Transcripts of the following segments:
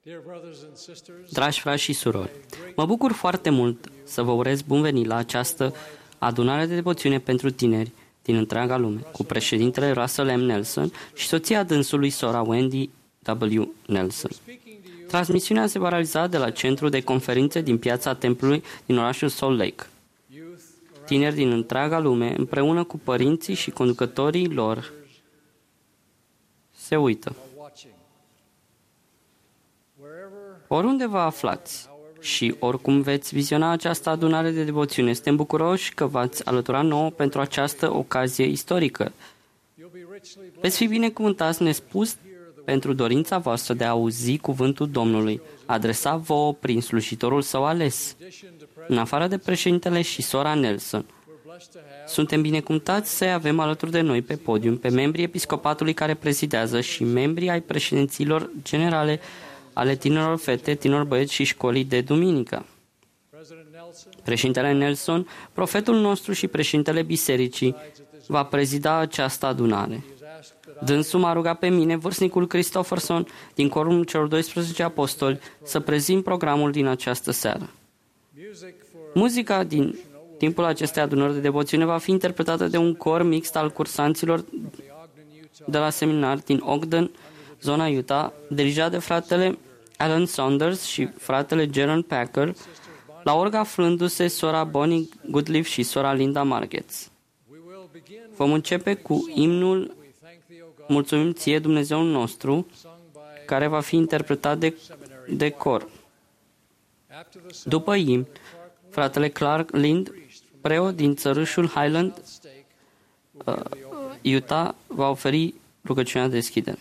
Dragi frați și surori, mă bucur foarte mult să vă urez bun venit la această adunare de devoțiune pentru tineri din întreaga lume, cu președintele Russell M. Nelson și soția dânsului, sora Wendy W. Nelson. Transmisiunea se va realiza de la Centrul de Conferințe din Piața Templului din orașul Salt Lake. Tineri din întreaga lume, împreună cu părinții și conducătorii lor, se uită. Oriunde vă aflați și oricum veți viziona această adunare de devoțiune, suntem bucuroși că v-ați alăturat nouă pentru această ocazie istorică. Veți fi binecuvântați nespus pentru dorința voastră de a auzi cuvântul Domnului, adresat vouă prin slujitorul său ales, în afară de președintele și sora Nelson. Suntem binecuvântați să-i avem alături de noi pe podium pe membrii episcopatului care prezidează și membrii ai președinților generale ale tinerilor fete, tinerilor băieți și școlii de duminică. Președintele Nelson, profetul nostru și președintele bisericii, va prezida această adunare. Dânsul m-a rugat pe mine, vârstnicul Christopherson, din corul celor 12 apostoli, să prezint programul din această seară. Muzica din timpul acestei adunări de devoțiune va fi interpretată de un cor mixt al cursanților de la seminar din Ogden, zona Utah, dirijat de fratele Alan Saunders și fratele Jaron Packer, la orgă aflându-se sora Bonnie Goodleaf și sora Linda Margetts. Vom începe cu imnul Mulțumim ție, Dumnezeul nostru, care va fi interpretat de cor. După imn, fratele Clark Lind, preot din țărâșul Highland, Utah, va oferi rugăciunea de deschidere.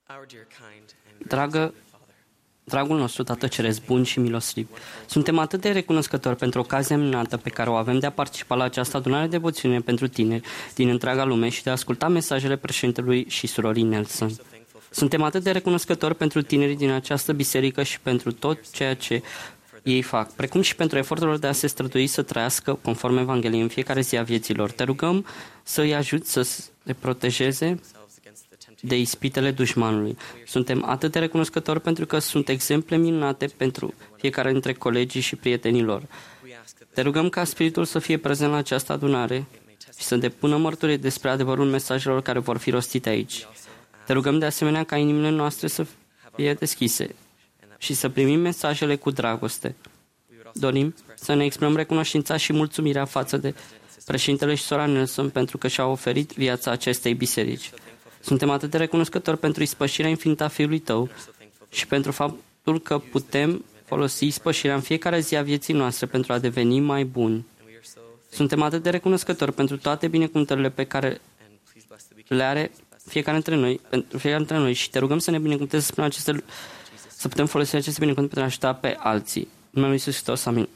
Dragul nostru Tată Ceresc, bun și milostiv, suntem atât de recunoscători pentru ocazia minunată pe care o avem de a participa la această adunare de devoțiune pentru tineri din întreaga lume și de a asculta mesajele președintelui și surorii Nelson. Suntem atât de recunoscători pentru tinerii din această biserică și pentru tot ceea ce ei fac, precum și pentru eforturile de a se strădui să trăiască conform Evangheliei în fiecare zi a vieților. Te rugăm să îi ajuți să se protejeze de ispitele dușmanului. Suntem atât de recunoscători pentru că sunt exemple minunate pentru fiecare dintre colegii și prietenii lor. Te rugăm ca Spiritul să fie prezent la această adunare și să depună mărturie despre adevărul mesajelor care vor fi rostite aici. Te rugăm de asemenea ca inimile noastre să fie deschise și să primim mesajele cu dragoste. Dorim să ne exprimăm recunoștința și mulțumirea față de președintele și sora Nelson pentru că și-au oferit viața acestei biserici. Suntem atât de recunoscători pentru ispășirea infinită a Fiului Tău și pentru faptul că putem folosi ispășirea în fiecare zi a vieții noastre pentru a deveni mai buni. Suntem atât de recunoscători pentru toate binecuvântările pe care le are fiecare dintre noi și te rugăm să ne binecuvântezi să putem folosi aceste binecuvântări pentru a ajuta pe alții. În numele Lui Iisus Hristos, amin.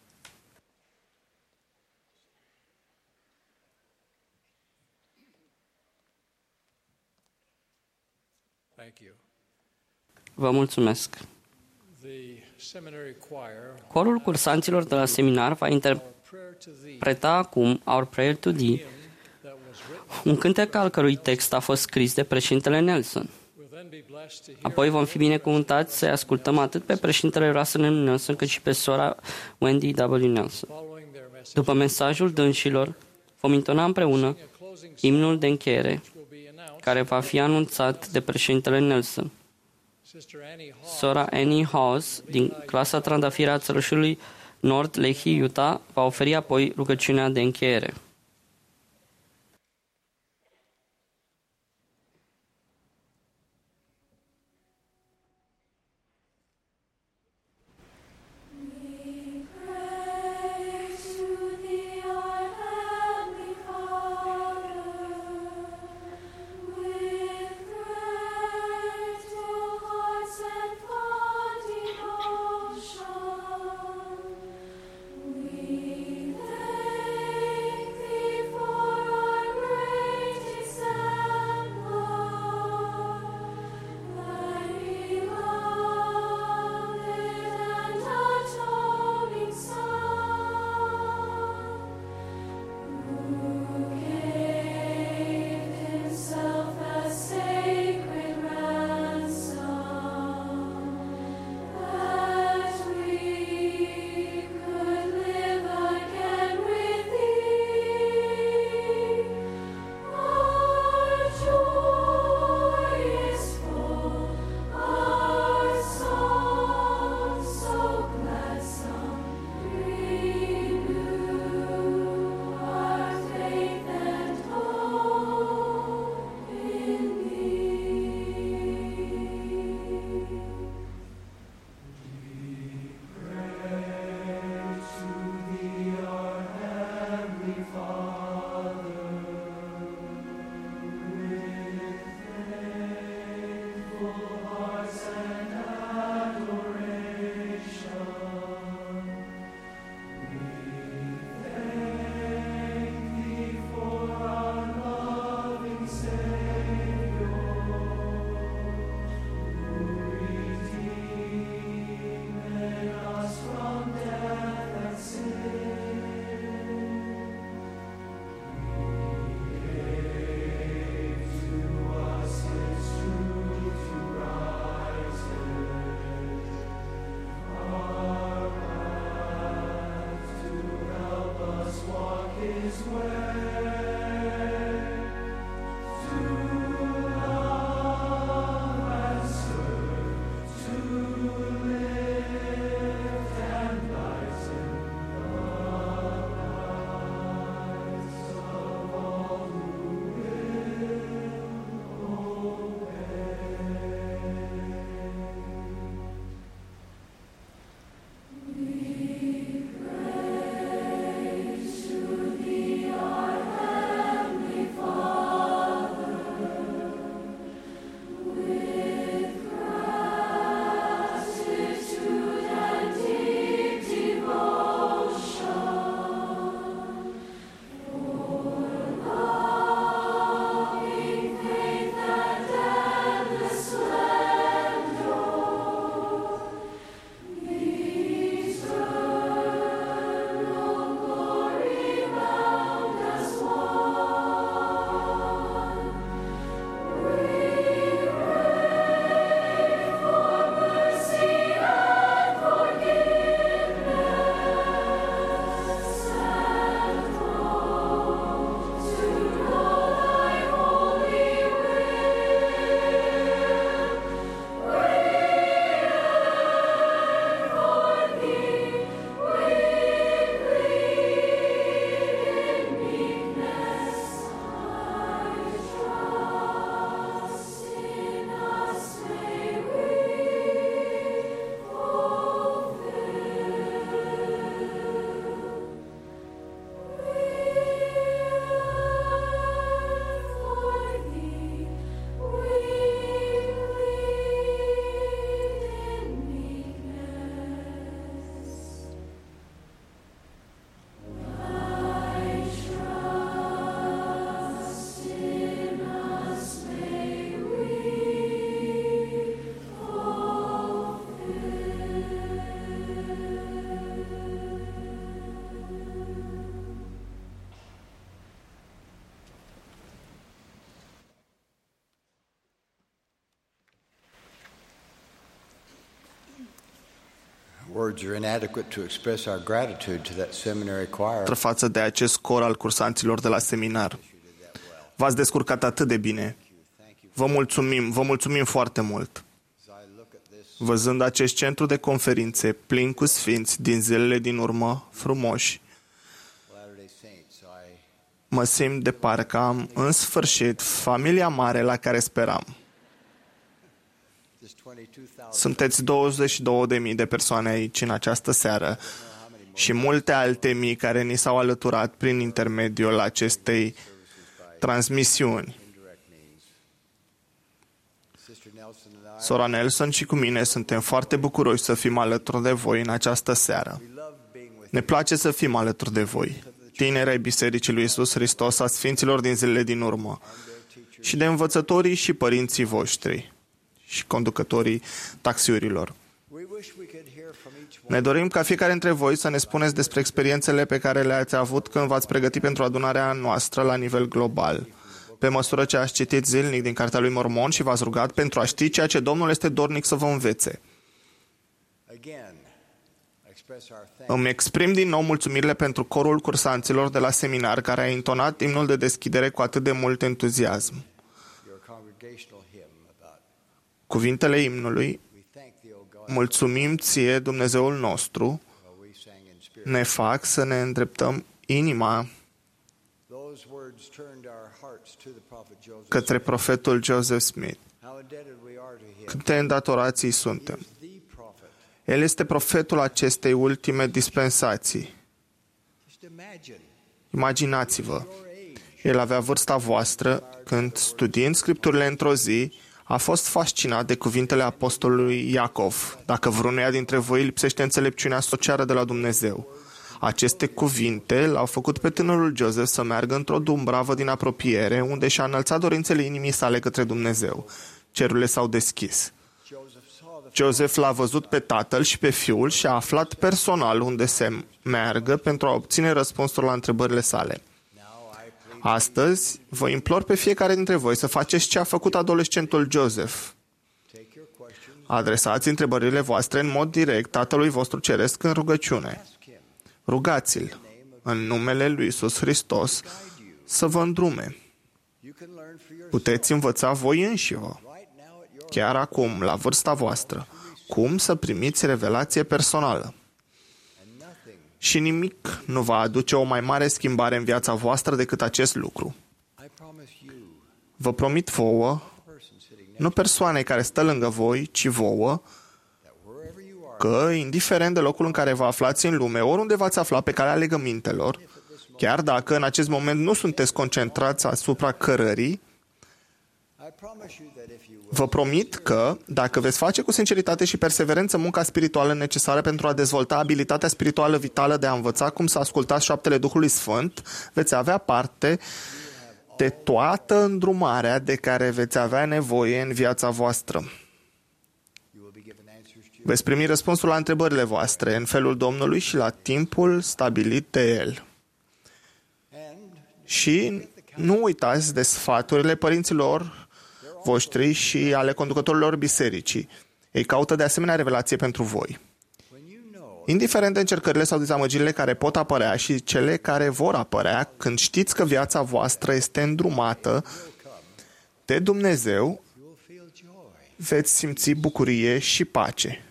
Vă mulțumesc. Corul cursanților de la seminar va interpreta acum Our Prayer to Thee, un cântec al cărui text a fost scris de președintele Nelson. Apoi vom fi binecuvântați să ascultăm atât pe președintele Russell M. Nelson cât și pe sora Wendy W. Nelson. După mesajul dânșilor, vom intona împreună imnul de încheiere, care va fi anunțat de președintele Nelson. Sora Annie Hawes, din clasa Trandafira a țărășului North Lehi, Utah, va oferi apoi rugăciunea de încheiere. We thank față de acest cor al cursanților de la seminar. V-ați descurcat atât de bine. Vă mulțumim foarte mult. Văzând acest centru de conferințe plin cu sfinți din zilele din urmă, frumoși, mă simt de parcă am, în sfârșit, familia mare la care speram. Sunteți 22.000 de persoane aici în această seară și multe alte mii care ni s-au alăturat prin intermediul acestei transmisiuni. Sora Nelson și cu mine suntem foarte bucuroși să fim alături de voi în această seară. Ne place să fim alături de voi, tineri ai Bisericii lui Iisus Hristos, a Sfinților din zilele din urmă, și de învățătorii și părinții voștri și conducătorii taxiurilor. Ne dorim ca fiecare dintre voi să ne spuneți despre experiențele pe care le-ați avut când v-ați pregătit pentru adunarea noastră la nivel global, pe măsură ce ați citit zilnic din Cartea lui Mormon și v-ați rugat pentru a ști ceea ce Domnul este dornic să vă învețe. Îmi exprim din nou mulțumirile pentru corul cursanților de la seminar care a intonat imnul de deschidere cu atât de mult entuziasm. Cuvintele imnului, mulțumim ție, Dumnezeul nostru, ne fac să ne îndreptăm inima către profetul Joseph Smith. Câte îndatorații suntem. El este profetul acestei ultime dispensații. Imaginați-vă, el avea vârsta voastră când, studiind Scripturile într-o zi, a fost fascinat de cuvintele apostolului Iacov: dacă vreunuia dintre voi lipsește înțelepciunea să o ceară de la Dumnezeu. Aceste cuvinte l-au făcut pe tânărul Joseph să meargă într-o dumbravă din apropiere, unde și-a înălțat dorințele inimii sale către Dumnezeu. Cerurile s-au deschis. Joseph l-a văzut pe tatăl și pe fiul și a aflat personal unde se meargă pentru a obține răspunsuri la întrebările sale. Astăzi, vă implor pe fiecare dintre voi să faceți ce a făcut adolescentul Joseph. Adresați întrebările voastre în mod direct tatălui vostru ceresc în rugăciune. Rugați-l în numele lui Iisus Hristos să vă îndrume. Puteți învăța voi înșivă, chiar acum, la vârsta voastră, cum să primiți revelație personală. Și nimic nu va aduce o mai mare schimbare în viața voastră decât acest lucru. Vă promit vouă, nu persoanei care stă lângă voi, ci vouă, că, indiferent de locul în care vă aflați în lume, oriunde v-ați afla pe calea legămintelor, chiar dacă în acest moment nu sunteți concentrați asupra cărării, vă promit că, dacă veți face cu sinceritate și perseverență munca spirituală necesară pentru a dezvolta abilitatea spirituală vitală de a învăța cum să ascultați șaptele Duhului Sfânt, veți avea parte de toată îndrumarea de care veți avea nevoie în viața voastră. Veți primi răspunsul la întrebările voastre în felul Domnului și la timpul stabilit de El. Și nu uitați de sfaturile părinților voștri și ale conducătorilor bisericii. Ei caută de asemenea revelație pentru voi. Indiferent de încercările sau dezamăgirile care pot apărea și cele care vor apărea, când știți că viața voastră este îndrumată de Dumnezeu, veți simți bucurie și pace.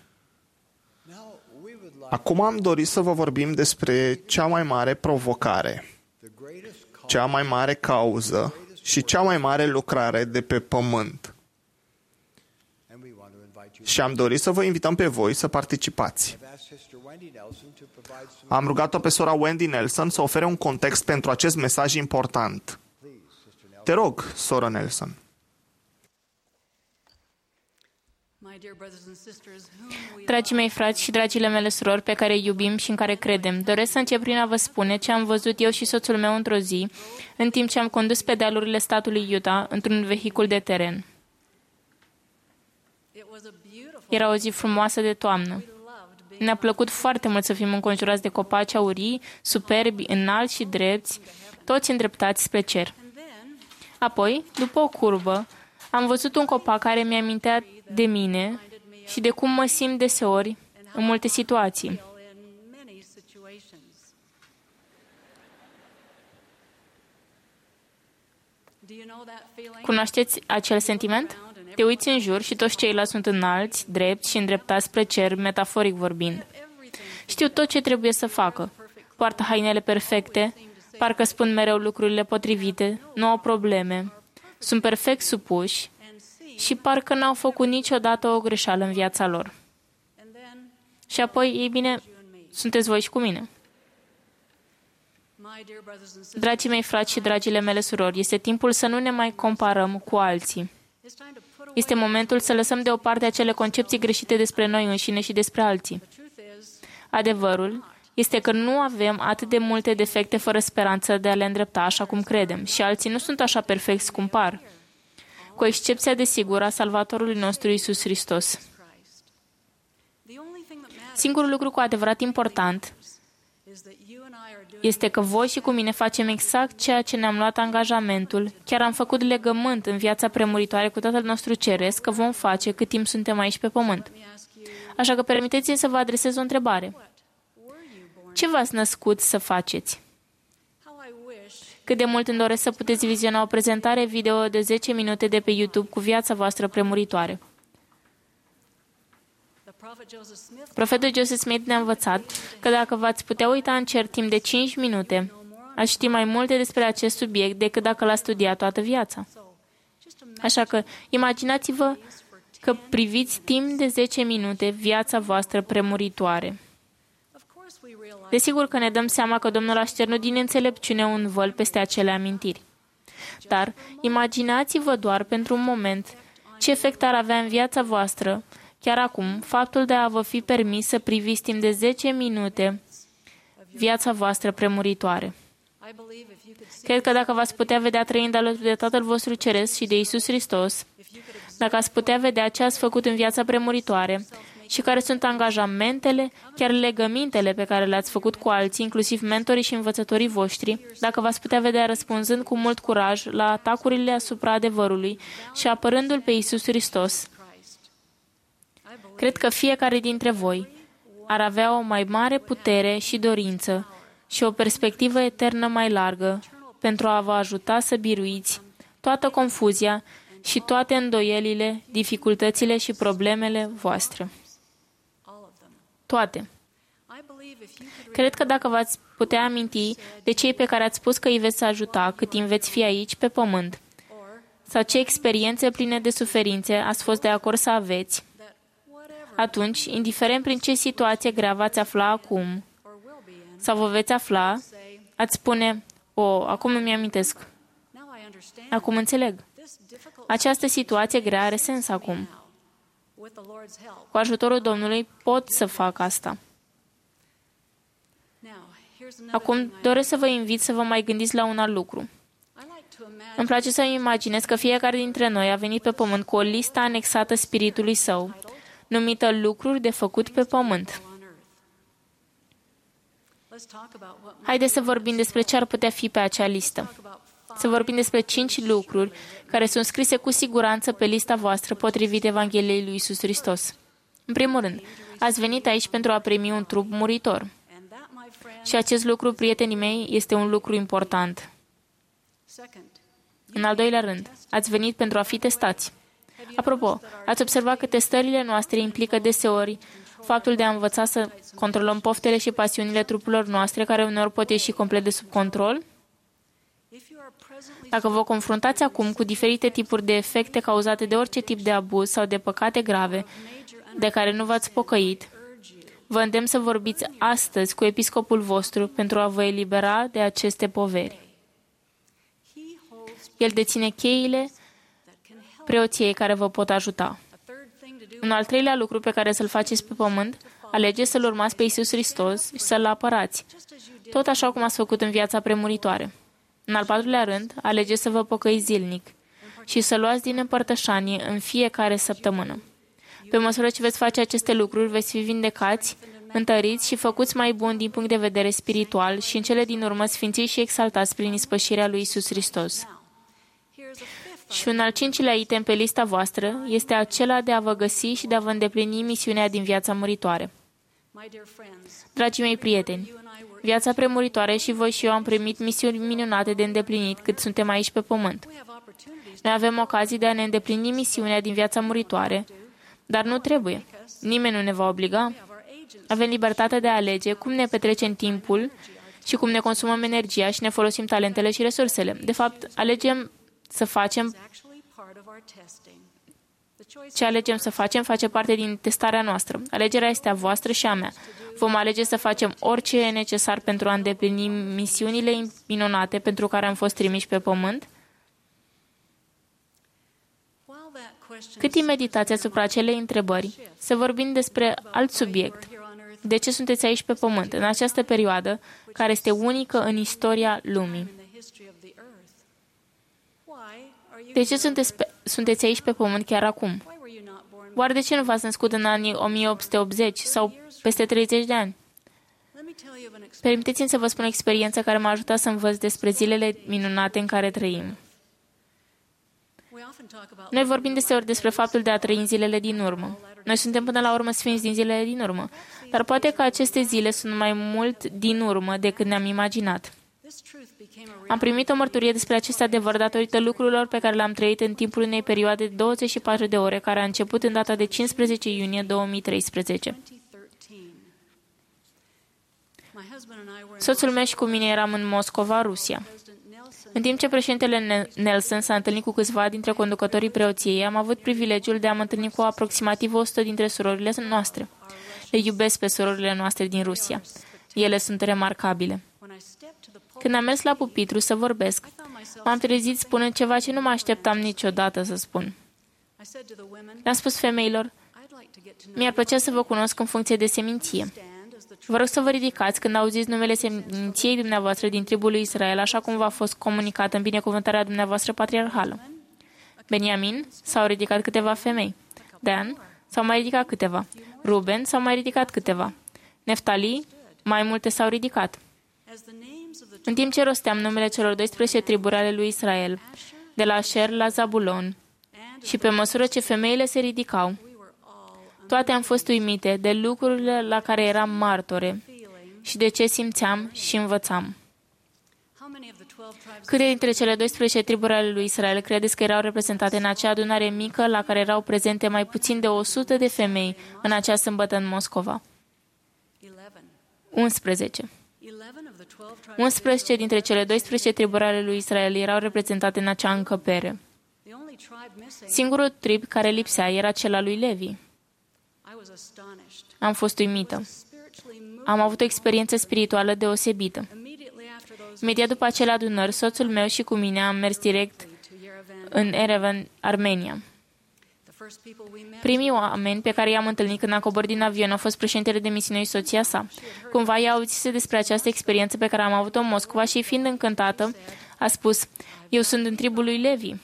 Acum am dorit să vă vorbim despre cea mai mare provocare, cea mai mare cauză și cea mai mare lucrare de pe pământ. Și am dorit să vă invităm pe voi să participați. Am rugat-o pe sora Wendy Nelson să ofere un context pentru acest mesaj important. Te rog, sora Nelson. Dragii mei frați și dragile mele surori pe care îi iubim și în care credem, doresc să încep prin a vă spune ce am văzut eu și soțul meu într-o zi, în timp ce am condus pe dealurile statului Utah într-un vehicul de teren. Era o zi frumoasă de toamnă. Ne-a plăcut foarte mult să fim înconjurați de copaci aurii, superbi, înalți și drepți, toți îndreptați spre cer. Apoi, după o curbă, am văzut un copac care mi-a amintea de mine și de cum mă simt deseori în multe situații. Cunoașteți acel sentiment? Te uiți în jur și toți ceilalți sunt înalți, drepți și îndreptați spre cer, metaforic vorbind. Știu tot ce trebuie să facă. Poartă hainele perfecte, parcă spun mereu lucrurile potrivite, nu au probleme, sunt perfect supuși și parcă n-au făcut niciodată o greșeală în viața lor. Și apoi, ei bine, sunteți voi și cu mine. Dragii mei frați și dragile mele surori, este timpul să nu ne mai comparăm cu alții. Este momentul să lăsăm deoparte acele concepții greșite despre noi înșine și despre alții. Adevărul este că nu avem atât de multe defecte fără speranță de a le îndrepta așa cum credem și alții nu sunt așa perfecți cum par, cu excepția desigur a Salvatorului nostru Iisus Hristos. Singurul lucru cu adevărat important este că voi și cu mine facem exact ceea ce ne-am luat angajamentul, chiar am făcut legământ în viața premuritoare cu Tatăl nostru Ceresc că vom face cât timp suntem aici pe pământ. Așa că permiteți-mi să vă adresez o întrebare. Ce v-ați născut să faceți? Cât de mult îmi doresc să puteți viziona o prezentare video de 10 minute de pe YouTube cu viața voastră premuritoare. Profetul Joseph Smith ne-a învățat că dacă v-ați putea uita în cer timp de 5 minute, ați ști mai multe despre acest subiect decât dacă l-ați studiat toată viața. Așa că imaginați-vă că priviți timp de 10 minute viața voastră premuritoare. Desigur că ne dăm seama că Domnul a șternut din înțelepciune un văl peste acele amintiri. Dar imaginați-vă doar pentru un moment ce efect ar avea în viața voastră, chiar acum, faptul de a vă fi permis să priviți timp de 10 minute viața voastră premuritoare. Cred că dacă v-ați putea vedea trăind alături de Tatăl vostru Ceresc și de Iisus Hristos, dacă ați putea vedea ce ați făcut în viața premuritoare și care sunt angajamentele, chiar legămintele pe care le-ați făcut cu alții, inclusiv mentorii și învățătorii voștri, dacă v-ați putea vedea răspunzând cu mult curaj la atacurile asupra adevărului și apărându-L pe Iisus Hristos, cred că fiecare dintre voi ar avea o mai mare putere și dorință și o perspectivă eternă mai largă pentru a vă ajuta să biruiți toată confuzia și toate îndoielile, dificultățile și problemele voastre. Toate. Cred că dacă v-ați putea aminti de cei pe care ați spus că îi veți ajuta cât timp veți fi aici pe pământ, sau ce experiențe pline de suferințe ați fost de acord să aveți, atunci, indiferent prin ce situație grea v-ați afla acum, sau vă veți afla, ați spune, acum îmi amintesc, acum înțeleg. Această situație grea are sens acum. Cu ajutorul Domnului pot să fac asta. Acum doresc să vă invit să vă mai gândiți la un alt lucru. Îmi place să-mi imaginez că fiecare dintre noi a venit pe pământ cu o listă anexată spiritului său, numită lucruri de făcut pe pământ. Haideți să vorbim despre ce ar putea fi pe acea listă. Să vorbim despre 5 lucruri care sunt scrise cu siguranță pe lista voastră potrivit Evangheliei lui Iisus Hristos. În primul rând, ați venit aici pentru a primi un trup muritor. Și acest lucru, prietenii mei, este un lucru important. În al doilea rând, ați venit pentru a fi testați. Apropo, ați observat că testările noastre implică deseori faptul de a învăța să controlăm poftele și pasiunile trupurilor noastre, care uneori pot ieși complet de sub control? Dacă vă confruntați acum cu diferite tipuri de efecte cauzate de orice tip de abuz sau de păcate grave de care nu v-ați pocăit, vă îndemn să vorbiți astăzi cu episcopul vostru pentru a vă elibera de aceste poveri. El deține cheile preoției care vă pot ajuta. Un al treilea lucru pe care să-l faceți pe pământ, alegeți să-L urmați pe Iisus Hristos și să-L apărați, tot așa cum ați făcut în viața premuritoare. În al patrulea rând, alegeți să vă pocăiți zilnic și să luați din împărtășanie în fiecare săptămână. Pe măsură ce veți face aceste lucruri, veți fi vindecați, întăriți și făcuți mai buni din punct de vedere spiritual și în cele din urmă sfințiți și exaltați prin ispășirea lui Iisus Hristos. Și un al 5-lea item pe lista voastră este acela de a vă găsi și de a vă îndeplini misiunea din viața muritoare. Dragii mei prieteni, viața premuritoare și voi și eu am primit misiuni minunate de îndeplinit cât suntem aici pe pământ. Noi avem ocazii de a ne îndeplini misiunea din viața muritoare, dar nu trebuie. Nimeni nu ne va obliga. Avem libertatea de a alege cum ne petrecem timpul și cum ne consumăm energia și ne folosim talentele și resursele. De fapt, alegem să facem ce alegem să facem face parte din testarea noastră. Alegerea este a voastră și a mea. Vom alege să facem orice e necesar pentru a îndeplini misiunile minunate pentru care am fost trimiși pe pământ. Cât timp meditați asupra acelei întrebări, să vorbim despre alt subiect. De ce sunteți aici pe pământ, în această perioadă, care este unică în istoria lumii? De ce sunteți aici pe pământ chiar acum? Oare de ce nu v-ați născut în anii 1880 sau peste 30 de ani? Permiteți-mi să vă spun o experiență care m-a ajutat să învăț despre zilele minunate în care trăim. Noi vorbim deseori despre faptul de a trăi în zilele din urmă. Noi suntem până la urmă sfinți din zilele din urmă, dar poate că aceste zile sunt mai mult din urmă decât ne-am imaginat. Am primit o mărturie despre acest adevăr datorită lucrurilor pe care le-am trăit în timpul unei perioade de 24 de ore, care a început în data de 15 iunie 2013. Soțul meu și cu mine eram în Moscova, Rusia. În timp ce președintele Nelson s-a întâlnit cu câțiva dintre conducătorii preoției, am avut privilegiul de a mă întâlni cu aproximativ 100 dintre surorile noastre. Le iubesc pe surorile noastre din Rusia. Ele sunt remarcabile. Când am mers la pupitru să vorbesc, m-am trezit spunând ceva ce nu mă așteptam niciodată să spun. Le-am spus femeilor, mi-ar plăcea să vă cunosc în funcție de seminție. Vă rog să vă ridicați când auziți numele seminției dumneavoastră din tribul lui Israel, așa cum v-a fost comunicat în binecuvântarea dumneavoastră patriarhală. Beniamin, s-au ridicat câteva femei. Dan, s-au mai ridicat câteva. Ruben, s-au mai ridicat câteva. Neftali, mai multe s-au ridicat. În timp ce rosteam numele celor 12 triburi ale lui Israel, de la Asher la Zabulon, și pe măsură ce femeile se ridicau, toate am fost uimite de lucrurile la care eram martore și de ce simțeam și învățam. Câte dintre cele 12 triburi ale lui Israel credeți că erau reprezentate în acea adunare mică la care erau prezente mai puțin de 100 de femei în acea sâmbătă în Moscova? 11. 11 dintre cele 12 triburi ale lui Israel erau reprezentate în acea încăpere. Singurul trib care lipsea era cel al lui Levi. Am fost uimită. Am avut o experiență spirituală deosebită. Imediat după acele adunări, soțul meu și cu mine am mers direct în Erevan, Armenia. Primii oameni pe care i-am întâlnit când am coborât din avion au fost președintele de misiune și soția sa. Cumva ea auzise despre această experiență pe care am avut-o în Moscova și, fiind încântată, a spus, eu sunt în tribul lui Levi.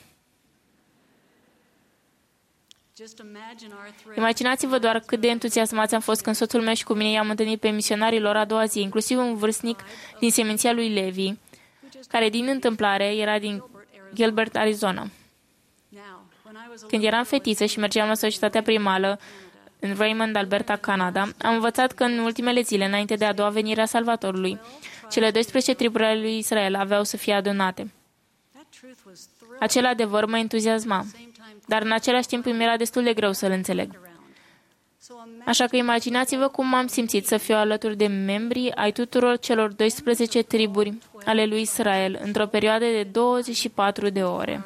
Imaginați-vă doar cât de entuziasmați am fost când soțul meu și cu mine i-am întâlnit pe misionarii lor a doua zi, inclusiv un vârstnic din seminția lui Levi, care din întâmplare era din Gilbert, Arizona. Când eram fetiță și mergeam la societatea primală în Raymond, Alberta, Canada, am învățat că în ultimele zile, înainte de a doua venire a Salvatorului, cele 12 triburi ale lui Israel aveau să fie adunate. Acel adevăr mă entuziasma, dar în același timp îmi era destul de greu să-l înțeleg. Așa că imaginați-vă cum m-am simțit să fiu alături de membrii ai tuturor celor 12 triburi ale lui Israel într-o perioadă de 24 de ore.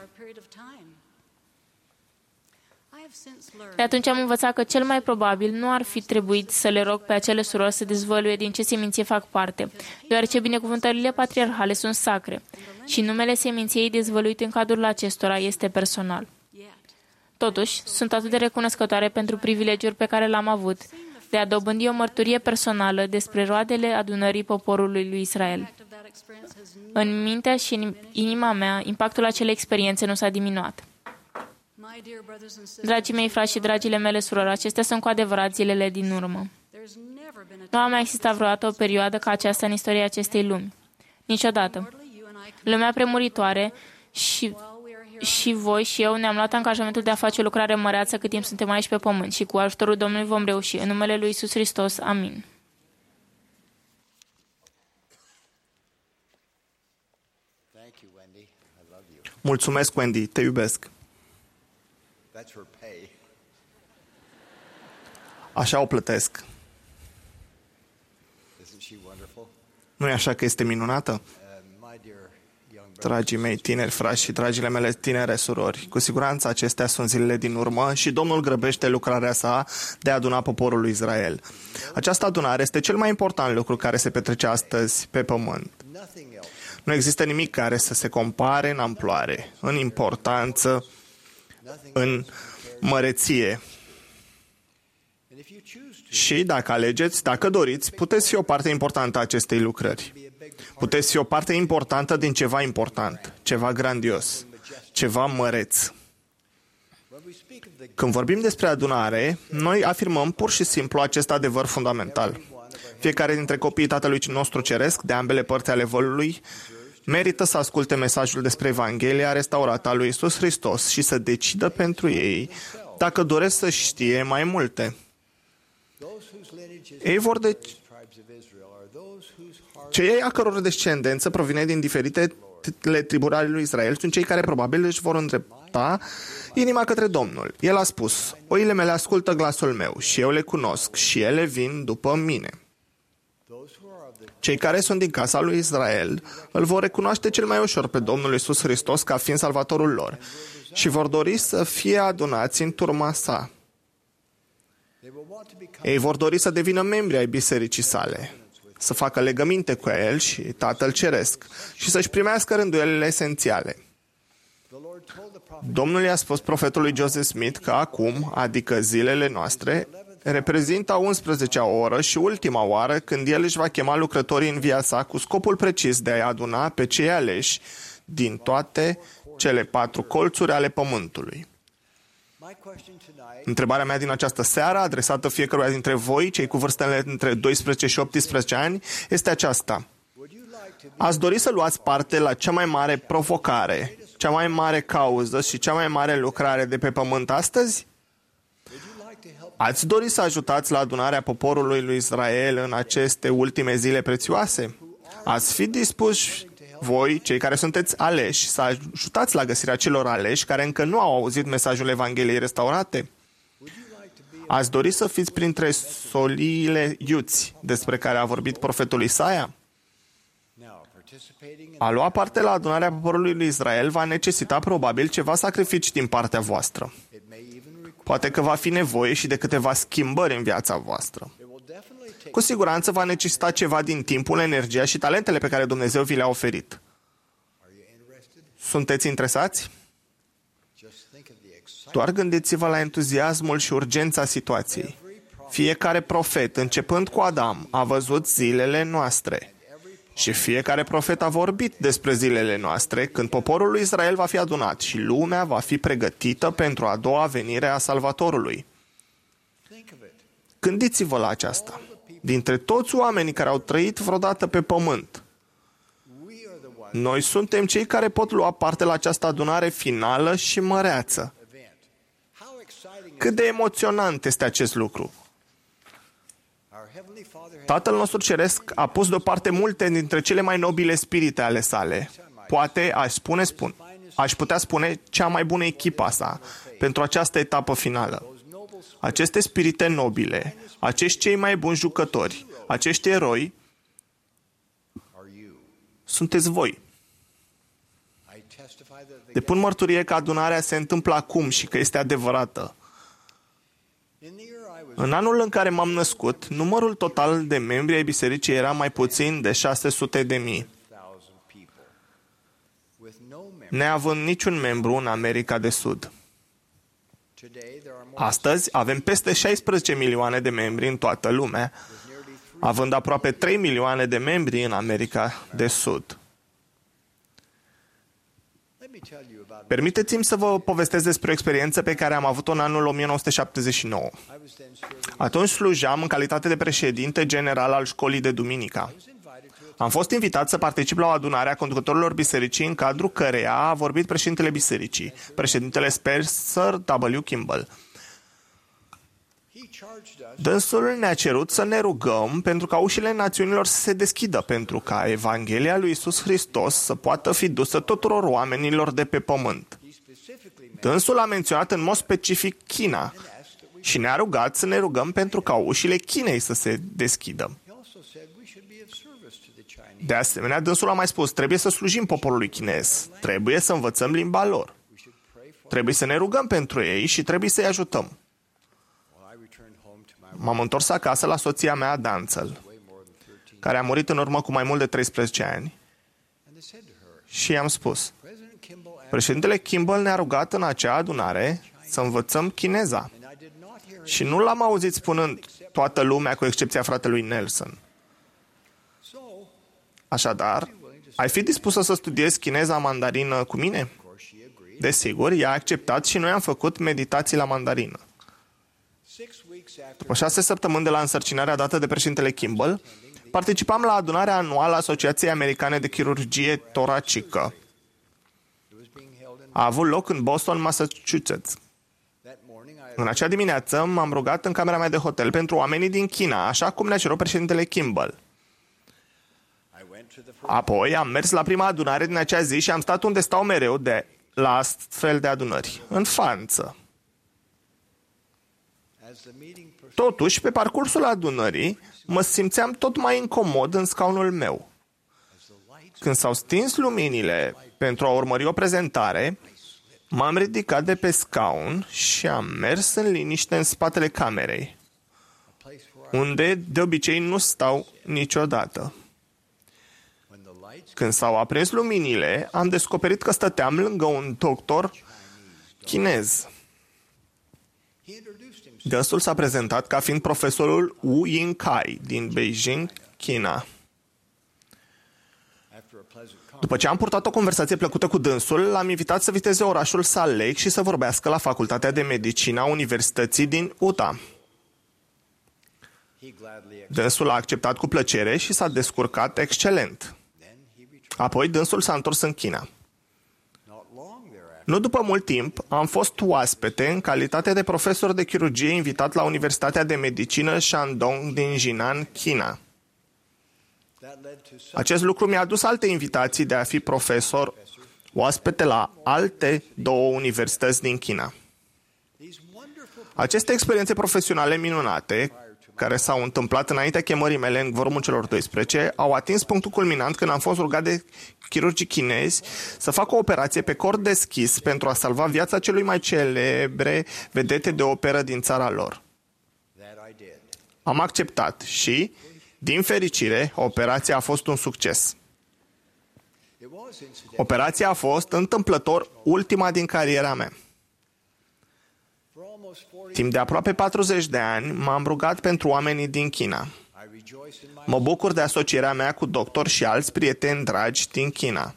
De atunci am învățat că cel mai probabil nu ar fi trebuit să le rog pe acele surori să dezvăluie din ce seminție fac parte, deoarece binecuvântările patriarhale sunt sacre și numele seminției dezvăluit în cadrul acestora este personal. Totuși, sunt atât de recunoscătoare pentru privilegiul pe care l-am avut de a dobândi o mărturie personală despre roadele adunării poporului lui Israel. În mintea și în inima mea, impactul acelei experiențe nu s-a diminuat. Dragii mei frați și dragile mele surori, acestea sunt cu adevărat zilele din urmă. Nu a mai existat vreodată o perioadă ca aceasta în istoria acestei lumi. Niciodată. Lumea premuritoare și voi și eu ne-am luat angajamentul de a face o lucrare măreață cât timp suntem aici pe pământ și cu ajutorul Domnului vom reuși. În numele lui Iisus Hristos. Amin. Mulțumesc, Wendy, te iubesc. Așa o plătesc. Nu e așa că este minunată? Dragii mei tineri frați și dragile mele tinere surori, cu siguranță acestea sunt zilele din urmă și Domnul grăbește lucrarea sa de a aduna poporul lui Israel. Această adunare este cel mai important lucru care se petrece astăzi pe pământ. Nu există nimic care să se compare în amploare, în importanță, în măreție. Și dacă alegeți, dacă doriți, puteți fi o parte importantă a acestei lucrări. Puteți fi o parte importantă din ceva important, ceva grandios, ceva măreț. Când vorbim despre adunare, noi afirmăm pur și simplu acest adevăr fundamental. Fiecare dintre copiii Tatălui nostru Ceresc, de ambele părți ale vălului, merită să asculte mesajul despre Evanghelia restaurată a lui Iisus Hristos și să decidă pentru ei dacă doresc să știe mai multe. Ei vor Cei a căror descendență provine din diferitele triburi ale lui Israel sunt cei care probabil își vor îndrepta inima către Domnul. El a spus: oile mele ascultă glasul meu și eu le cunosc și ele vin după mine. Cei care sunt din casa lui Israel îl vor recunoaște cel mai ușor pe Domnul Iisus Hristos ca fiind salvatorul lor și vor dori să fie adunați în turma sa. Ei vor dori să devină membri ai bisericii sale, să facă legăminte cu el și Tatăl Ceresc și să-și primească rânduielile esențiale. Domnul i-a spus profetului Joseph Smith că acum, adică zilele noastre, reprezintă a 11-a oră și ultima oară când el își va chema lucrătorii în via sa cu scopul precis de a aduna pe cei aleși din toate cele 4 colțuri ale pământului. Întrebarea mea din această seară, adresată fiecăruia dintre voi, cei cu vârstele între 12 și 18 ani, este aceasta. Ați dori să luați parte la cea mai mare provocare, cea mai mare cauză și cea mai mare lucrare de pe pământ astăzi? Ați dori să ajutați la adunarea poporului lui Israel în aceste ultime zile prețioase? Ați fi dispuși voi, cei care sunteți aleși, să ajutați la găsirea celor aleși care încă nu au auzit mesajul Evangheliei restaurate? Ați dori să fiți printre soliile iuți despre care a vorbit profetul Isaia? A lua parte la adunarea poporului lui Israel va necesita probabil ceva sacrificii din partea voastră. Poate că va fi nevoie și de câteva schimbări în viața voastră. Cu siguranță va necesita ceva din timpul, energia și talentele pe care Dumnezeu vi le-a oferit. Sunteți interesați? Doar gândiți-vă la entuziasmul și urgența situației. Fiecare profet, începând cu Adam, a văzut zilele noastre. Și fiecare profet a vorbit despre zilele noastre, când poporul lui Israel va fi adunat și lumea va fi pregătită pentru a doua venire a Salvatorului. Gândiți-vă la aceasta. Dintre toți oamenii care au trăit vreodată pe pământ, noi suntem cei care pot lua parte la această adunare finală și măreață. Cât de emoționant este acest lucru! Tatăl nostru Ceresc a pus deoparte multe dintre cele mai nobile spirite ale sale. Poate aș putea spune cea mai bună echipă a sa pentru această etapă finală. Aceste spirite nobile, acești cei mai buni jucători, acești eroi, sunteți voi. Depun mărturie că adunarea se întâmplă acum și că este adevărată. În anul în care m-am născut, numărul total de membri ai bisericii era mai puțin de 600.000. Neavând niciun membru în America de Sud. Astăzi avem peste 16 milioane de membri în toată lumea, având aproape 3 milioane de membri în America de Sud. Permiteți-mi să vă povestesc despre o experiență pe care am avut-o în anul 1979. Atunci slujam în calitate de președinte general al școlii de duminica. Am fost invitat să particip la o adunare a conducătorilor bisericii în cadrul căreia a vorbit președintele bisericii, președintele Spencer W. Kimball. Dânsul ne-a cerut să ne rugăm pentru ca ușile națiunilor să se deschidă, pentru ca Evanghelia lui Iisus Hristos să poată fi dusă tuturor oamenilor de pe pământ. Dânsul a menționat în mod specific China și ne-a rugat să ne rugăm pentru ca ușile Chinei să se deschidă. De asemenea, dânsul a mai spus, trebuie să slujim poporului chinez, trebuie să învățăm limba lor, trebuie să ne rugăm pentru ei și trebuie să-i ajutăm. M-am întors acasă la soția mea, Danțel, care a murit în urmă cu mai mult de 13 ani, și i-am spus, președintele Kimball ne-a rugat în acea adunare să învățăm chineza. Și nu l-am auzit spunând toată lumea, cu excepția fratelui Nelson. Așadar, ai fi dispusă să studiezi chineza mandarină cu mine? Desigur, ea a acceptat și noi am făcut meditații la mandarină. După 6 săptămâni de la însărcinarea dată de președintele Kimball, participam la adunarea anuală a Asociației Americane de Chirurgie Toracică. A avut loc în Boston, Massachusetts. În acea dimineață m-am rugat în camera mea de hotel pentru oamenii din China, așa cum ne-a cerut președintele Kimball. Apoi am mers la prima adunare din acea zi și am stat unde stau mereu la astfel de adunări, în față. Totuși, pe parcursul adunării, mă simțeam tot mai incomod în scaunul meu. Când s-au stins luminile pentru a urmări o prezentare, m-am ridicat de pe scaun și am mers în liniște în spatele camerei, unde de obicei nu stau niciodată. Când s-au aprins luminile, am descoperit că stăteam lângă un doctor chinez. Dânsul s-a prezentat ca fiind profesorul Wu Yingkai din Beijing, China. După ce am purtat o conversație plăcută cu dânsul, l-am invitat să viziteze orașul Salt Lake și să vorbească la Facultatea de Medicină a Universității din Utah. Dânsul a acceptat cu plăcere și s-a descurcat excelent. Apoi dânsul s-a întors în China. Nu după mult timp, am fost oaspete în calitate de profesor de chirurgie invitat la Universitatea de Medicină Shandong din Jinan, China. Acest lucru mi-a adus alte invitații de a fi profesor oaspete la alte 2 universități din China. Aceste experiențe profesionale minunate, care s-au întâmplat înaintea chemării mele în Vormul celor 12, au atins punctul culminant când am fost rugat de chirurgii chinezi să fac o operație pe cord deschis pentru a salva viața celui mai celebre vedete de operă din țara lor. Am acceptat și, din fericire, operația a fost un succes. Operația a fost, întâmplător, ultima din cariera mea. Timp de aproape 40 de ani, m-am rugat pentru oamenii din China. Mă bucur de asocierea mea cu doctori și alți prieteni dragi din China.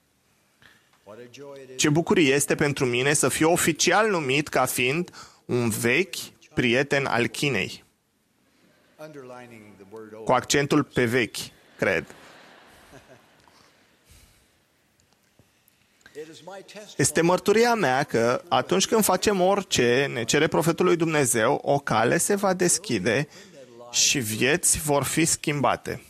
Ce bucurie este pentru mine să fiu oficial numit ca fiind un vechi prieten al Chinei. Cu accentul pe vechi, cred. Este mărturia mea că atunci când facem orice ne cere profetul lui Dumnezeu, o cale se va deschide și vieți vor fi schimbate.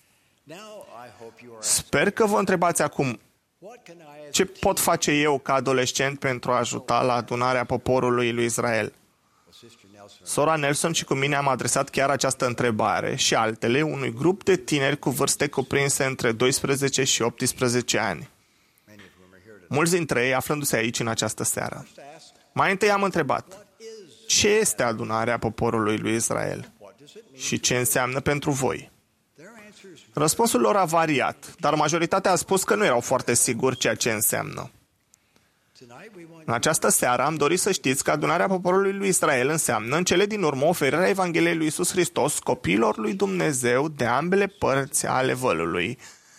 Sper că vă întrebați acum, ce pot face eu ca adolescent pentru a ajuta la adunarea poporului lui Israel? Sora Nelson și cu mine am adresat chiar această întrebare și altele unui grup de tineri cu vârste cuprinse între 12 și 18 ani. Mulți dintre ei aflându-se aici în această seară. Mai întâi am întrebat, ce este adunarea poporului lui Israel și ce înseamnă pentru voi? Răspunsul lor a variat, dar majoritatea a spus că nu erau foarte siguri ceea ce înseamnă. În această seară am dorit să știți că adunarea poporului lui Israel înseamnă în cele din urmă oferirea Evangheliei lui Iisus Hristos copiilor lui Dumnezeu de ambele părți ale vălului,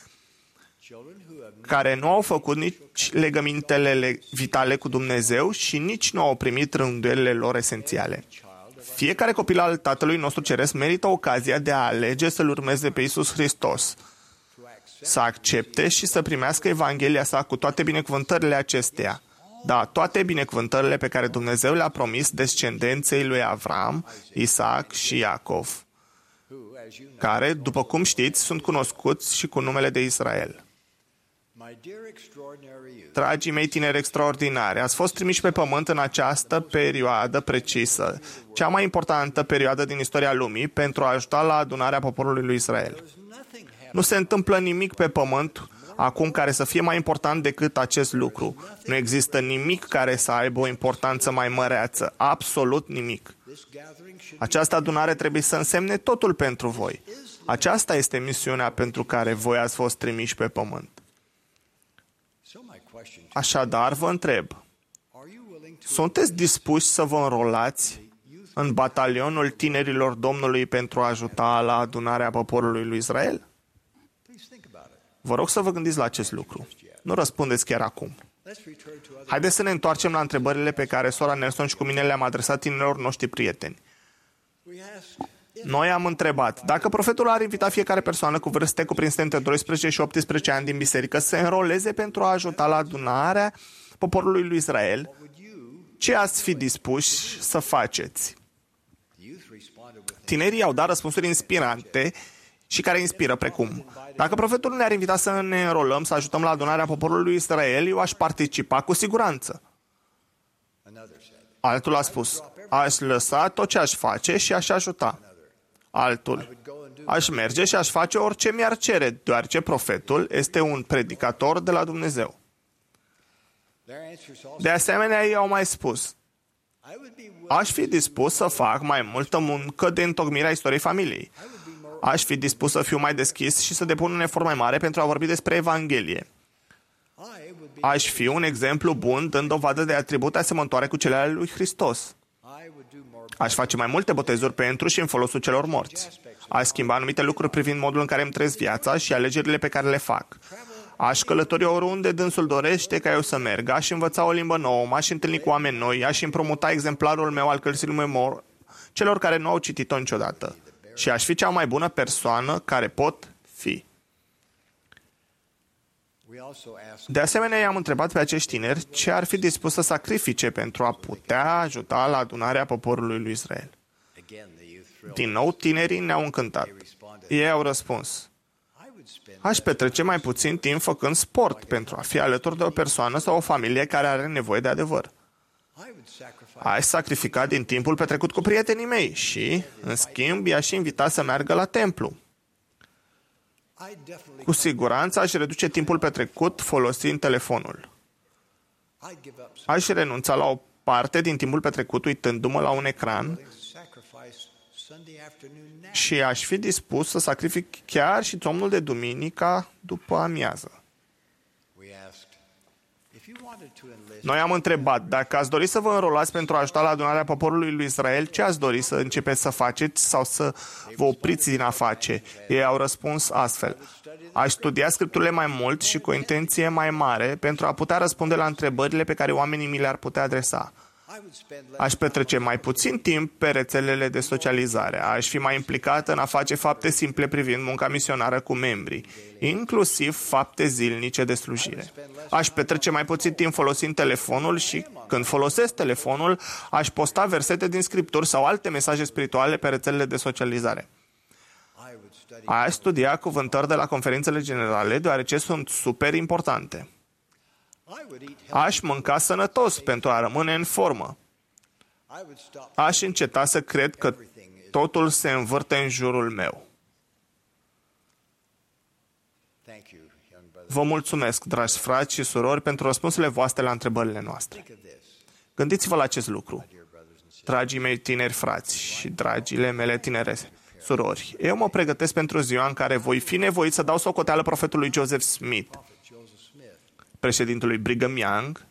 care nu au făcut nici legămintele vitale cu Dumnezeu și nici nu au primit rânduielile lor esențiale. Fiecare copil al Tatălui nostru Ceresc merită ocazia de a alege să-L urmeze pe Iisus Hristos, să accepte și să primească Evanghelia sa cu toate binecuvântările acesteia. Da, toate binecuvântările pe care Dumnezeu le-a promis descendenței lui Avram, Isaac și Iacov, care, după cum știți, sunt cunoscuți și cu numele de Israel. Dragii mei tineri extraordinari, ați fost trimiși pe pământ în această perioadă precisă, cea mai importantă perioadă din istoria lumii, pentru a ajuta la adunarea poporului lui Israel. Nu se întâmplă nimic pe pământ acum care să fie mai important decât acest lucru. Nu există nimic care să aibă o importanță mai măreață. Absolut nimic. Această adunare trebuie să însemne totul pentru voi. Aceasta este misiunea pentru care voi ați fost trimiși pe pământ. Așadar, vă întreb, sunteți dispuși să vă înrolați în batalionul tinerilor Domnului pentru a ajuta la adunarea poporului lui Israel? Vă rog să vă gândiți la acest lucru. Nu răspundeți chiar acum. Haideți să ne întoarcem la întrebările pe care sora Nelson și cu mine le-am adresat tinerilor noștri prieteni. Noi am întrebat, dacă profetul ar invita fiecare persoană cu vârste cuprinse între 12 și 18 ani din biserică să se înroleze pentru a ajuta la adunarea poporului lui Israel, ce ați fi dispuși să faceți? Tinerii au dat răspunsuri inspirante și care inspiră, precum: dacă profetul ne-ar invita să ne înrolăm, să ajutăm la adunarea poporului lui Israel, eu aș participa cu siguranță. Altul a spus: aș lăsa tot ce aș face și aș ajuta. Altul: aș merge și aș face orice mi-ar cere, deoarece profetul este un predicator de la Dumnezeu. De asemenea, ei au mai spus: aș fi dispus să fac mai multă muncă de întocmire a istoriei familiei. Aș fi dispus să fiu mai deschis și să depun un efort mai mare pentru a vorbi despre Evanghelie. Aș fi un exemplu bun, dând dovadă de atribute asemănătoare cu cele ale lui Hristos. Aș face mai multe botezuri pentru și în folosul celor morți. Aș schimba anumite lucruri privind modul în care îmi trăiesc viața și alegerile pe care le fac. Aș călători oriunde dânsul dorește ca eu să merg, aș învăța o limbă nouă, m-aș întâlni cu oameni noi, aș împrumuta exemplarul meu al cărții lui Memor celor care nu au citit-o niciodată. Și aș fi cea mai bună persoană care pot fi. De asemenea, i-am întrebat pe acești tineri ce ar fi dispus să sacrifice pentru a putea ajuta la adunarea poporului lui Israel. Din nou, tinerii ne-au încântat. Ei au răspuns: aș petrece mai puțin timp făcând sport pentru a fi alături de o persoană sau o familie care are nevoie de adevăr. Aș sacrifica din timpul petrecut cu prietenii mei și, în schimb, i-aș invita să meargă la templu. Cu siguranță aș reduce timpul petrecut folosind telefonul. Aș renunța la o parte din timpul petrecut uitându-mă la un ecran și aș fi dispus să sacrific chiar și somnul de duminica după amiază. Noi am întrebat, dacă ați dori să vă înrolați pentru a ajuta la adunarea poporului lui Israel, ce ați dori să începeți să faceți sau să vă opriți din a face? Ei au răspuns astfel: aș studia Scripturile mai mult și cu o intenție mai mare pentru a putea răspunde la întrebările pe care oamenii mi le-ar putea adresa. Aș petrece mai puțin timp pe rețelele de socializare. Aș fi mai implicat în a face fapte simple privind munca misionară cu membrii, inclusiv fapte zilnice de slujire. Aș petrece mai puțin timp folosind telefonul și, când folosesc telefonul, aș posta versete din Scripturi sau alte mesaje spirituale pe rețelele de socializare. Aș studia cuvântări de la conferințele generale, deoarece sunt super importante. Aș mânca sănătos pentru a rămâne în formă. Aș înceta să cred că totul se învârte în jurul meu. Vă mulțumesc, dragi frați și surori, pentru răspunsurile voastre la întrebările noastre. Gândiți-vă la acest lucru, dragii mei tineri frați și dragile mele tinere surori. Eu mă pregătesc pentru ziua în care voi fi nevoit să dau socoteală profetului Joseph Smith, președintelui Brigham Young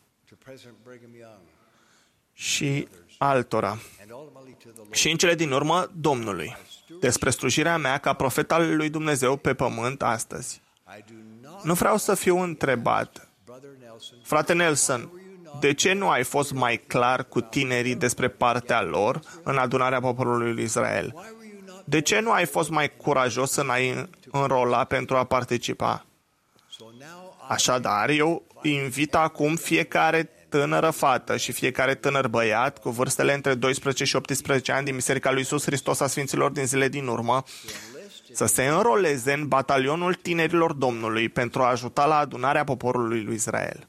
și altora, și în cele din urmă Domnului, despre slujirea mea ca profet al lui Dumnezeu pe pământ astăzi. Nu vreau să fiu întrebat: frate Nelson, de ce nu ai fost mai clar cu tinerii despre partea lor în adunarea poporului lui Israel? De ce nu ai fost mai curajos în a-i înrola pentru a participa? Așadar, eu invit acum fiecare tânără fată și fiecare tânăr băiat cu vârstele între 12 și 18 ani din Biserica lui Iisus Hristos a Sfinților din zile din urmă să se înroleze în batalionul tinerilor Domnului pentru a ajuta la adunarea poporului lui Israel.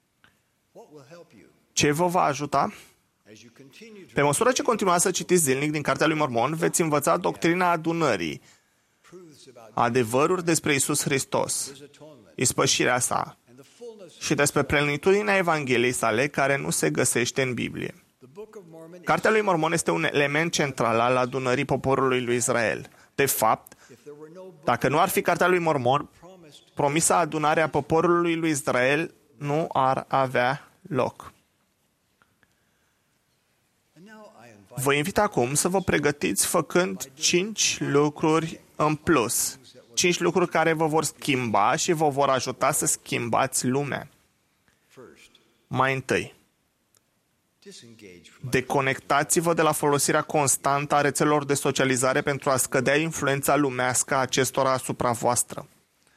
Ce vă va ajuta? Pe măsură ce continuați să citiți zilnic din Cartea lui Mormon, veți învăța doctrina adunării, adevăruri despre Iisus Hristos, ispășirea sa și despre plenitudinea Evangheliei sale care nu se găsește în Biblie. Cartea lui Mormon este un element central al adunării poporului lui Israel. De fapt, dacă nu ar fi Cartea lui Mormon, promisa adunare a poporului lui Israel nu ar avea loc. Vă invit acum să vă pregătiți făcând 5 lucruri în plus. 5 lucruri care vă vor schimba și vă vor ajuta să schimbați lumea. Mai întâi, deconectați-vă de la folosirea constantă a rețelelor de socializare pentru a scădea influența lumească a acestora asupra voastră.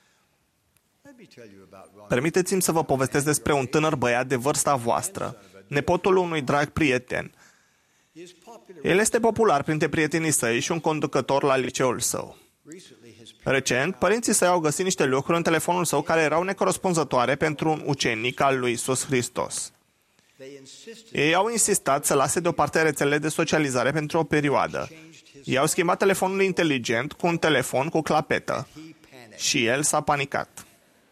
Permiteți-mi să vă povestesc despre un tânăr băiat de vârsta voastră, nepotul unui drag prieten. El este popular printre prietenii săi și un conducător la liceul său. Recent, părinții săi au găsit niște lucruri în telefonul său care erau necorespunzătoare pentru un ucenic al lui Iisus Hristos. Ei au insistat să lase deoparte rețelele de socializare pentru o perioadă. Ei au schimbat telefonul inteligent cu un telefon cu clapetă și el s-a panicat.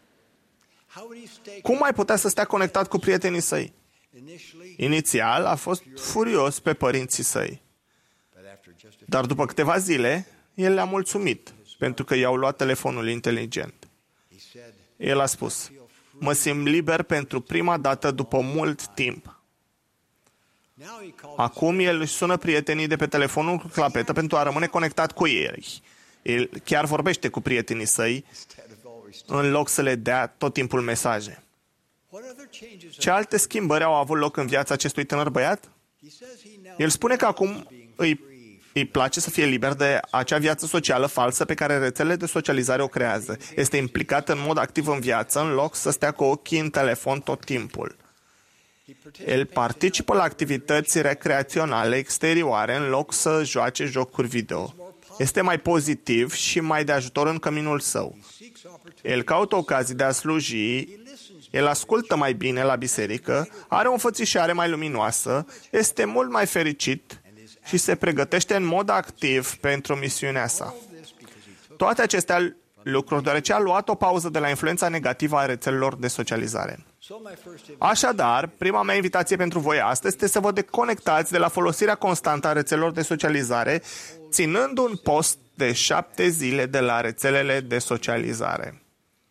Cum mai putea să stea conectat cu prietenii săi? Inițial a fost furios pe părinții săi. Dar după câteva zile, el le-a mulțumit pentru că i-au luat telefonul inteligent. El a spus: mă simt liber pentru prima dată după mult timp. Acum el își sună prietenii de pe telefonul cu clapetă pentru a rămâne conectat cu ei. El chiar vorbește cu prietenii săi în loc să le dea tot timpul mesaje. Ce alte schimbări au avut loc în viața acestui tânăr băiat? El spune că acum îi place să fie liber de acea viață socială falsă pe care rețelele de socializare o creează. Este implicat în mod activ în viață, în loc să stea cu ochii în telefon tot timpul. El participă la activități recreaționale exterioare în loc să joace jocuri video. Este mai pozitiv și mai de ajutor în căminul său. El caută ocazii de a sluji, el ascultă mai bine la biserică, are o înfățișare mai luminoasă, este mult mai fericit și se pregătește în mod activ pentru misiunea sa. Toate acestea lucruri, deoarece a luat o pauză de la influența negativă a rețelelor de socializare. Așadar, prima mea invitație pentru voi astăzi este să vă deconectați de la folosirea constantă a rețelelor de socializare, ținând un post de 7 zile de la rețelele de socializare.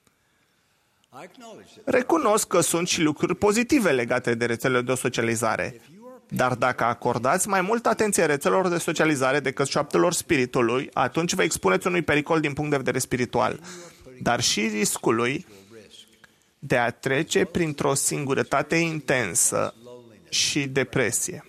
Recunosc că sunt și lucruri pozitive legate de rețelele de socializare, dar dacă acordați mai multă atenție rețelelor de socializare decât șoaptelor spiritului, atunci vă expuneți unui pericol din punct de vedere spiritual, dar și riscului de a trece printr-o singurătate intensă și depresie.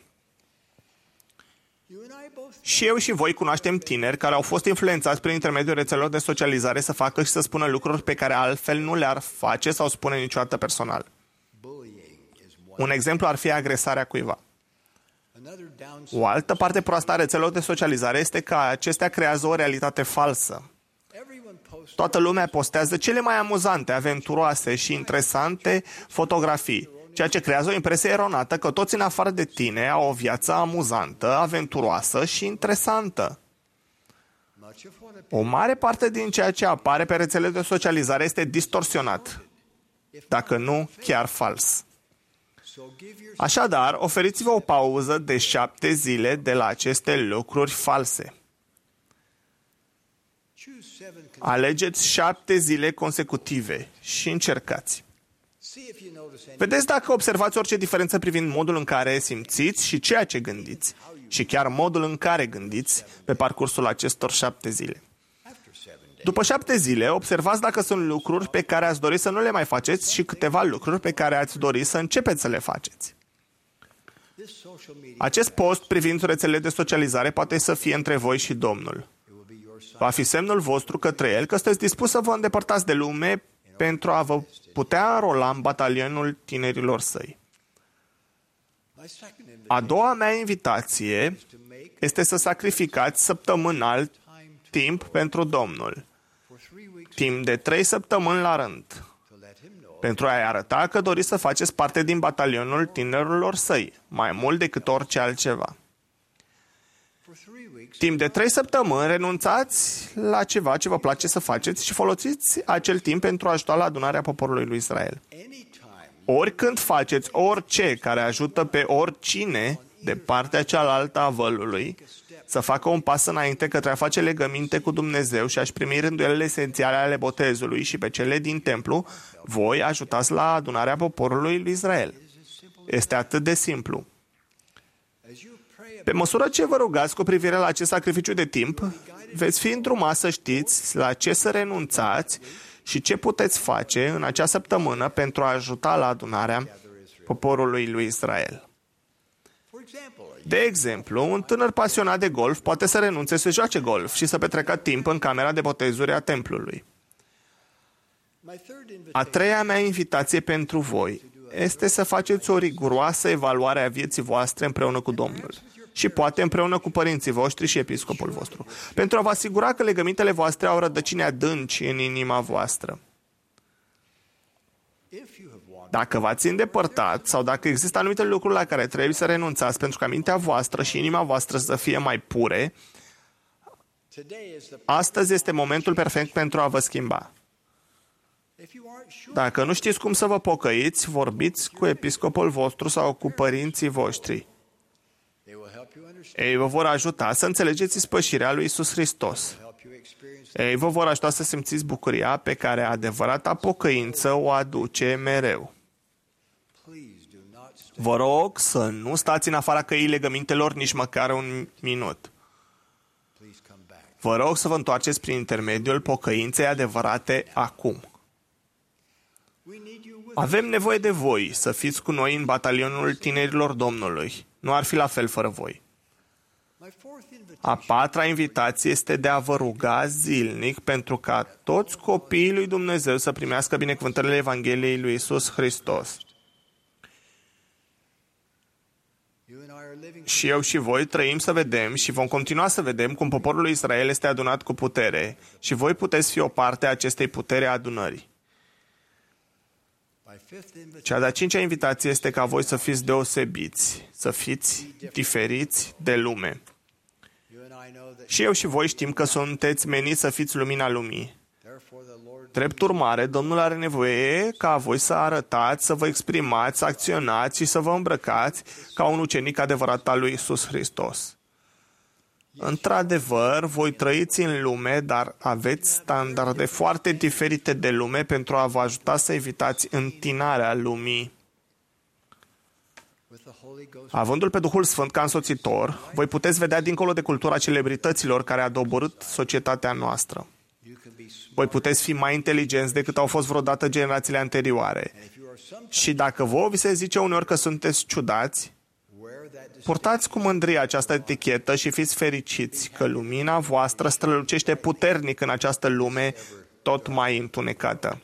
Și eu și voi cunoaștem tineri care au fost influențați prin intermediul rețelelor de socializare să facă și să spună lucruri pe care altfel nu le-ar face sau spune niciodată personal. Un exemplu ar fi agresarea cuiva. O altă parte proastă a rețelelor de socializare este că acestea creează o realitate falsă. Toată lumea postează cele mai amuzante, aventuroase și interesante fotografii, ceea ce creează o impresie eronată că toți în afară de tine au o viață amuzantă, aventuroasă și interesantă. O mare parte din ceea ce apare pe rețelele de socializare este distorsionat, dacă nu chiar fals. Așadar, oferiți-vă o pauză de 7 zile de la aceste lucruri false. Alegeți 7 zile consecutive și încercați. Vedeți dacă observați orice diferență privind modul în care simțiți și ceea ce gândiți, și chiar modul în care gândiți pe parcursul acestor 7 zile. După 7 zile, observați dacă sunt lucruri pe care ați dori să nu le mai faceți și câteva lucruri pe care ați dori să începeți să le faceți. Acest post privind rețelele de socializare poate să fie între voi și Domnul. Va fi semnul vostru către El că sunteți dispus să vă îndepărtați de lume pentru a vă putea înrola în batalionul tinerilor săi. A doua mea invitație este să sacrificați săptămânal timp pentru Domnul, timp de 3 săptămâni la rând, pentru a-i arăta că doriți să faceți parte din batalionul tinerilor săi, mai mult decât orice altceva. Timp de 3 săptămâni renunțați la ceva ce vă place să faceți și folosiți acel timp pentru a ajuta la adunarea poporului lui Israel. Oricând faceți orice care ajută pe oricine de partea cealaltă a vălului să facă un pas înainte către a face legăminte cu Dumnezeu și a-și primi rânduielile esențiale ale botezului și pe cele din templu, voi ajutați la adunarea poporului lui Israel. Este atât de simplu. Pe măsură ce vă rugați cu privire la acest sacrificiu de timp, veți fi îndrumați să știți la ce să renunțați și ce puteți face în acea săptămână pentru a ajuta la adunarea poporului lui Israel. De exemplu, un tânăr pasionat de golf poate să renunțe să joace golf și să petrecă timp în camera de botezuri a templului. A treia mea invitație pentru voi este să faceți o riguroasă evaluare a vieții voastre împreună cu Domnul și poate împreună cu părinții voștri și episcopul vostru, pentru a vă asigura că legămintele voastre au rădăcini adânci în inima voastră. Dacă v-ați îndepărtat sau dacă există anumite lucruri la care trebuie să renunțați pentru ca mintea voastră și inima voastră să fie mai pure, astăzi este momentul perfect pentru a vă schimba. Dacă nu știți cum să vă pocăiți, vorbiți cu episcopul vostru sau cu părinții voștri. Ei vă vor ajuta să înțelegeți ispășirea lui Iisus Hristos. Ei vă vor ajuta să simțiți bucuria pe care adevărata pocăință o aduce mereu. Vă rog să nu stați în afara căii legămintelor nici măcar un minut. Vă rog să vă întoarceți prin intermediul pocăinței adevărate acum. Avem nevoie de voi să fiți cu noi în batalionul tinerilor Domnului. Nu ar fi la fel fără voi. A patra invitație este de a vă ruga zilnic pentru ca toți copiii lui Dumnezeu să primească binecuvântările Evangheliei lui Iisus Hristos. Și eu și voi trăim să vedem și vom continua să vedem cum poporul lui Israel este adunat cu putere și voi puteți fi o parte a acestei putere a adunării. Cea de-a 5-a invitație este ca voi să fiți deosebiți, să fiți diferiți de lume. Și eu și voi știm că sunteți meniți să fiți lumina lumii. Drept urmare, Domnul are nevoie ca voi să arătați, să vă exprimați, să acționați și să vă îmbrăcați ca un ucenic adevărat al lui Iisus Hristos. Într-adevăr, voi trăiți în lume, dar aveți standarde foarte diferite de lume pentru a vă ajuta să evitați întinarea lumii. Avându-L pe Duhul Sfânt ca însoțitor, voi puteți vedea dincolo de cultura celebrităților care a doborât societatea noastră. Voi puteți fi mai inteligenți decât au fost vreodată generațiile anterioare. Și dacă vouă vi se zice uneori că sunteți ciudați, purtați cu mândrie această etichetă și fiți fericiți că lumina voastră strălucește puternic în această lume tot mai întunecată.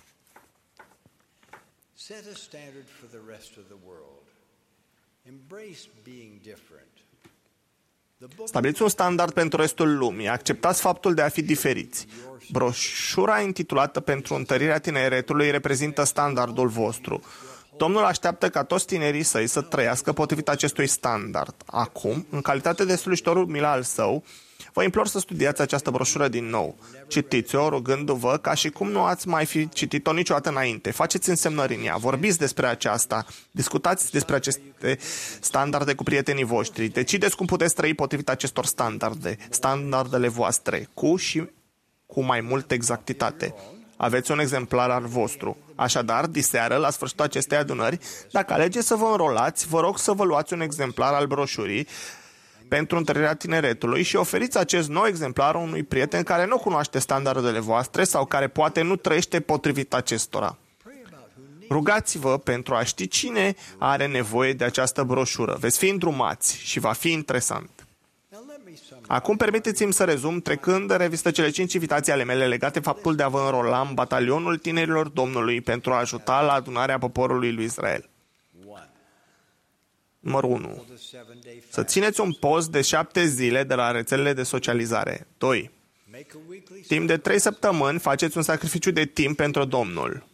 Stabiliți un standard pentru restul lumii. Acceptați faptul de a fi diferiți. Broșura intitulată Pentru întărirea tineretului reprezintă standardul vostru. Domnul așteaptă ca toți tinerii săi să trăiască potrivit acestui standard. Acum, în calitate de slujitorul umil al său, vă implor să studiați această broșură din nou. Citiți-o rugându-vă ca și cum nu ați mai fi citit-o niciodată înainte. Faceți însemnări în ea, vorbiți despre aceasta, discutați despre aceste standarde cu prietenii voștri, decideți cum puteți trăi potrivit acestor standarde, standardele voastre, cu mai multă exactitate. Aveți un exemplar al vostru. Așadar, diseară, la sfârșitul acestei adunări, dacă alegeți să vă înrolați, vă rog să vă luați un exemplar al broșurii pentru întărirea tineretului și oferiți acest nou exemplar unui prieten care nu cunoaște standardele voastre sau care poate nu trăiește potrivit acestora. Rugați-vă pentru a ști cine are nevoie de această broșură. Veți fi îndrumați și va fi interesant. Acum permiteți-mi să rezum trecând în revistă cele 5 invitații ale mele legate faptul de a vă înrola în batalionul tinerilor Domnului pentru a ajuta la adunarea poporului lui Israel. Numărul 1. Să țineți un post de 7 zile de la rețelele de socializare. 2. Timp de 3 săptămâni faceți un sacrificiu de timp pentru Domnul.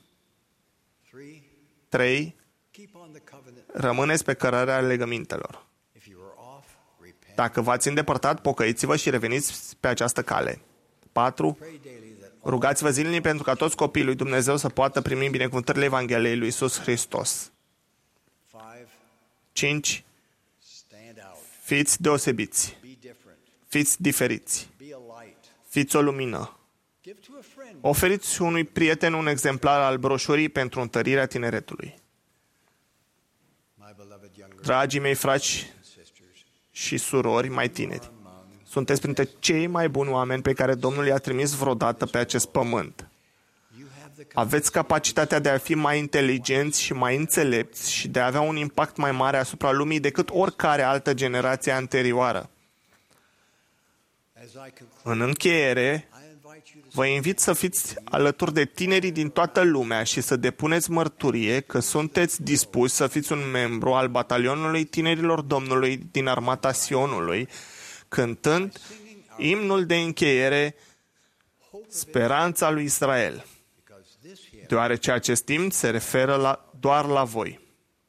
3. Rămâneți pe cărarea legămintelor. Dacă v-ați îndepărtat, pocăiți-vă și reveniți pe această cale. 4. Rugați-vă zilnic pentru ca toți copiii lui Dumnezeu să poată primi binecuvântările Evangheliei lui Iisus Hristos. 5. Fiți deosebiți. Fiți diferiți. Fiți o lumină. Oferiți unui prieten un exemplar al broșurii pentru întărirea tineretului. Dragii mei frați și surori mai tineri, sunteți printre cei mai buni oameni pe care Domnul i-a trimis vreodată pe acest pământ. Aveți capacitatea de a fi mai inteligenți și mai înțelepți și de a avea un impact mai mare asupra lumii decât oricare altă generație anterioară. În încheiere, vă invit să fiți alături de tinerii din toată lumea și să depuneți mărturie că sunteți dispuși să fiți un membru al batalionului tinerilor Domnului din armata Sionului, cântând imnul de încheiere, Speranța lui Israel, deoarece acest timp se referă doar la voi.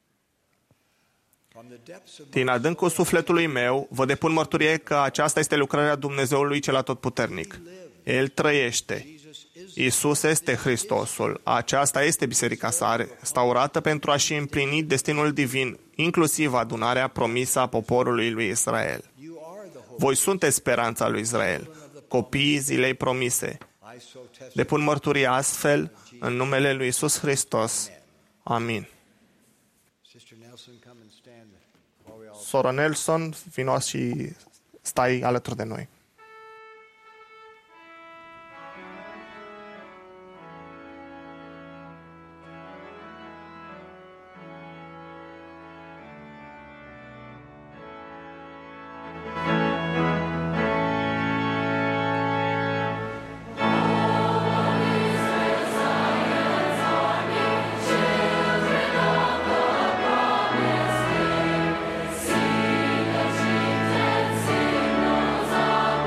Din adâncul sufletului meu, vă depun mărturie că aceasta este lucrarea Dumnezeului cel Atotputernic. El trăiește. Iisus este Hristosul. Aceasta este biserica sa, restaurată pentru a-și împlini destinul divin, inclusiv adunarea promisă a poporului lui Israel. Voi sunteți speranța lui Israel, copiii zilei promise. Depun mărturie astfel în numele lui Iisus Hristos. Amin. Sora Nelson, vino și stai alături de noi. Sing the chieftains, sing those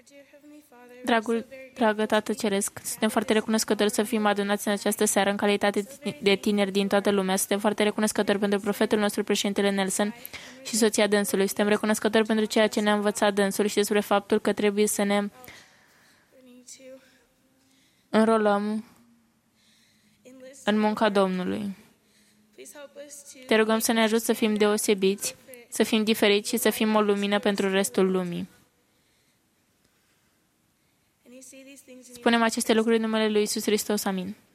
Dragă Tată Ceresc, suntem foarte recunoscători să fim adunați în această seară în calitate de tineri din toată lumea. Suntem foarte recunoscători pentru profetul nostru, președintele Nelson și soția dânsului. Suntem recunoscători pentru ceea ce ne-a învățat dânsul și despre faptul că trebuie să ne înrolăm în munca Domnului. Te rugăm să ne ajuți să fim deosebiți, să fim diferiți și să fim o lumină pentru restul lumii. Spunem aceste lucruri în numele Lui Iisus Hristos. Amin.